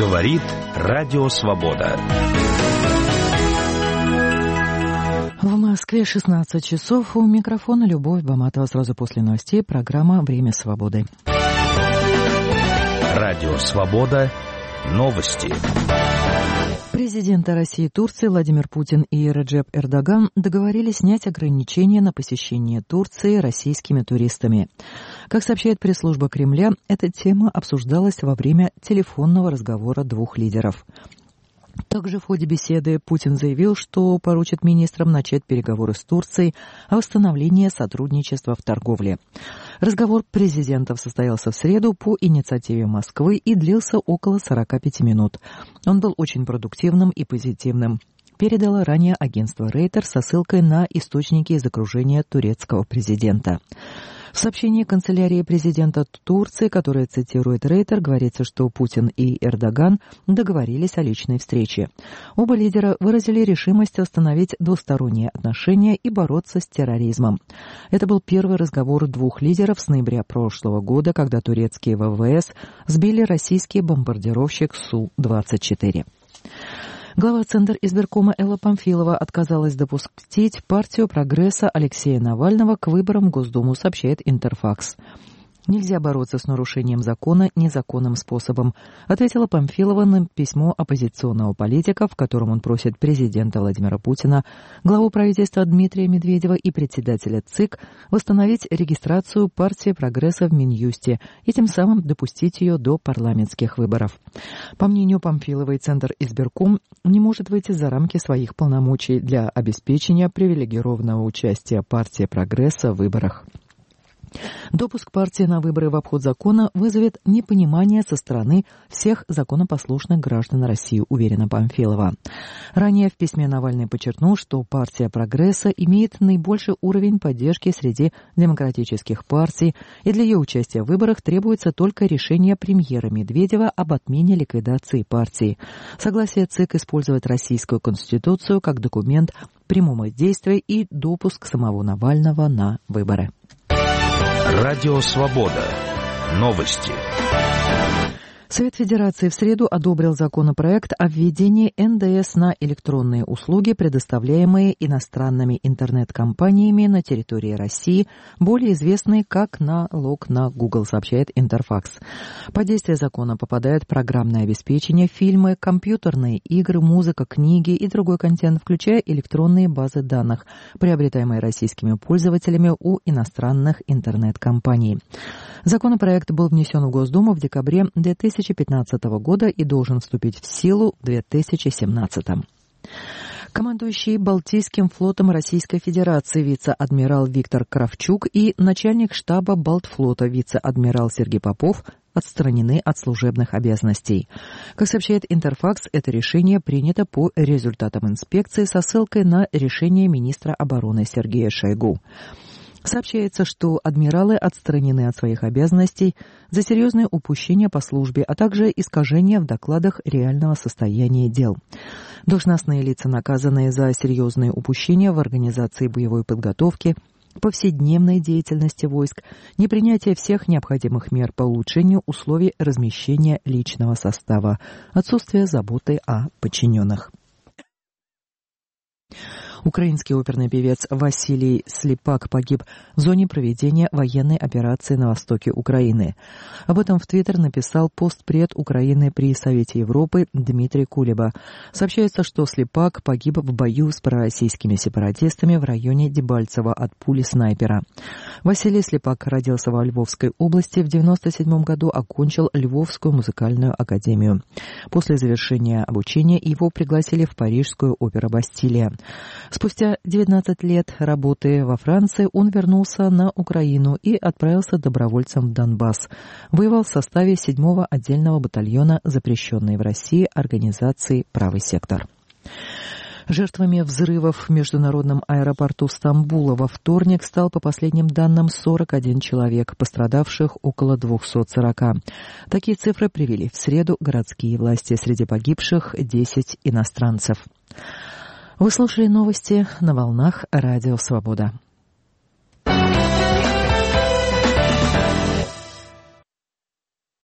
Говорит Радио Свобода. В Москве 16 часов. У микрофона Любовь Баматова. Сразу после новостей программа «Время свободы». Радио Свобода. Новости. Президенты России и Турции Владимир Путин и Реджеп Эрдоган договорились снять ограничения на посещение Турции российскими туристами. Как сообщает пресс-служба Кремля, эта тема обсуждалась во время телефонного разговора двух лидеров. Также в ходе беседы Путин заявил, что поручит министрам начать переговоры с Турцией о восстановлении сотрудничества в торговле. Разговор президентов состоялся в среду по инициативе Москвы и длился около 45 минут. Он был очень продуктивным и позитивным, передало ранее агентство Рейтер со ссылкой на источники из окружения турецкого президента. В сообщении канцелярии президента Турции, которое цитирует Рейтер, говорится, что Путин и Эрдоган договорились о личной встрече. Оба лидера выразили решимость восстановить двусторонние отношения и бороться с терроризмом. Это был первый разговор двух лидеров с ноября прошлого года, когда турецкие ВВС сбили российский бомбардировщик Су-24. Глава Центризбиркома Элла Памфилова отказалась допустить партию прогресса Алексея Навального к выборам в Госдуму, сообщает Интерфакс. «Нельзя бороться с нарушением закона незаконным способом», ответила Памфилова на письмо оппозиционного политика, в котором он просит президента Владимира Путина, главу правительства Дмитрия Медведева и председателя ЦИК восстановить регистрацию партии прогресса в Минюсте и тем самым допустить ее до парламентских выборов. По мнению Памфиловой, Центризбирком не может выйти за рамки своих полномочий для обеспечения привилегированного участия партии прогресса в выборах. Допуск партии на выборы в обход закона вызовет непонимание со стороны всех законопослушных граждан России, уверена Памфилова. Ранее в письме Навальный подчеркнул, что партия прогресса имеет наибольший уровень поддержки среди демократических партий, и для ее участия в выборах требуется только решение премьера Медведева об отмене ликвидации партии. Согласие ЦИК использовать Российскую Конституцию как документ прямого действия и допуск самого Навального на выборы. Радио Свобода. Новости. Совет Федерации в среду одобрил законопроект о введении НДС на электронные услуги, предоставляемые иностранными интернет-компаниями на территории России, более известные как налог на Google, сообщает Интерфакс. Под действие закона попадают программное обеспечение, фильмы, компьютерные игры, музыка, книги и другой контент, включая электронные базы данных, приобретаемые российскими пользователями у иностранных интернет-компаний. Законопроект был внесен в Госдуму в декабре 2015 года и должен вступить в силу в 2017. Командующий Балтийским флотом Российской Федерации вице-адмирал Виктор Кравчук и начальник штаба Балтфлота вице-адмирал Сергей Попов отстранены от служебных обязанностей. Как сообщает Интерфакс, это решение принято по результатам инспекции со ссылкой на решение министра обороны Сергея Шойгу. Сообщается, что адмиралы отстранены от своих обязанностей за серьезные упущения по службе, а также искажения в докладах реального состояния дел. Должностные лица, наказанные за серьезные упущения в организации боевой подготовки, повседневной деятельности войск, непринятие всех необходимых мер по улучшению условий размещения личного состава, отсутствие заботы о подчиненных. Украинский оперный певец Василий Слепак погиб в зоне проведения военной операции на востоке Украины. Об этом в Твиттер написал постпред Украины при Совете Европы Дмитрий Кулеба. Сообщается, что Слепак погиб в бою с пророссийскими сепаратистами в районе Дебальцево от пули снайпера. Василий Слепак родился во Львовской области, в 1997 году окончил Львовскую музыкальную академию. После завершения обучения его пригласили в Парижскую оперу «Бастилия». Спустя 19 лет работы во Франции он вернулся на Украину и отправился добровольцем в Донбасс. Воевал в составе 7-го отдельного батальона запрещенной в России организации «Правый сектор». Жертвами взрывов в международном аэропорту Стамбула во вторник стал, по последним данным, 41 человек, пострадавших около 240. Такие цифры привели в среду городские власти. Среди погибших 10 иностранцев. Вы слушали новости на волнах Радио Свобода.